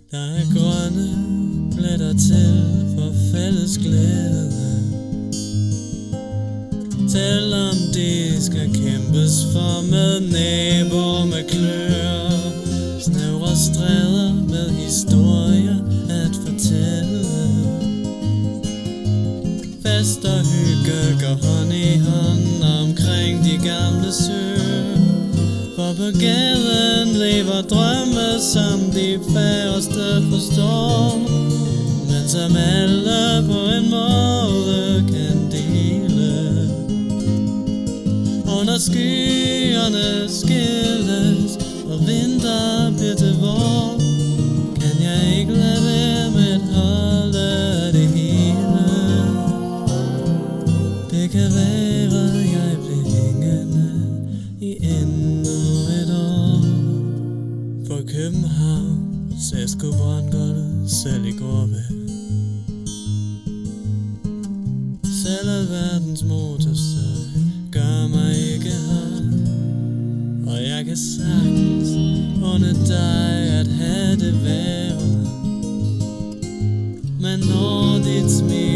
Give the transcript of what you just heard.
Der er grønne pletter til for fælles glæde. Selvom de skal kæmpes for med næber med klør, snævre stræder med historier at fortælle. Fest og hygge går hånd i hånd omkring de gamle søer. For på gaden lever drømme, som de færreste forstår, men som alle på en måde kan dele. Under skyerne skilles, og vinter bliver til vår, kan jeg ikke lade være med at holde det hele. Det kan være, jeg bliver hængende i endnu et år. For København sagde sgu brandgulvet selv i går vel. Selv alverdens motorstøj gør mig ikke høj, og jeg kan sagtens unde dig at have det værre. Men når dit smil